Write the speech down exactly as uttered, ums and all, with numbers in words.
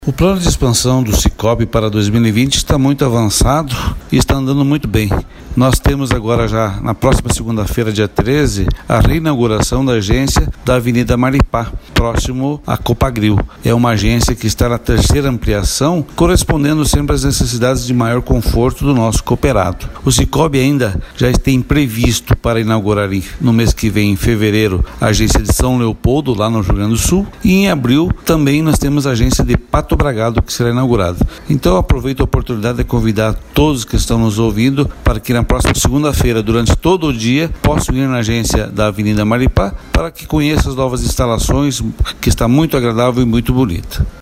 O plano de expansão do Sicoob para dois mil e vinte está muito avançado e está andando muito bem. Nós temos agora já, na próxima segunda-feira, dia treze, a reinauguração da agência da Avenida Maripá, próximo à Copagril. É uma agência que está na terceira ampliação, correspondendo sempre às necessidades de maior conforto do nosso cooperado. O Sicoob ainda já tem previsto para inaugurar no mês que vem, em fevereiro, a agência de São Leopoldo, lá no Rio Grande do Sul, e em abril também nós temos a agência de Pato Bragado, que será inaugurada. Então aproveito a oportunidade de convidar todos que estão nos ouvindo para que na próxima segunda-feira, durante todo o dia, possam ir na agência da Avenida Maripá para que conheçam as novas instalações, que está muito agradável e muito bonita.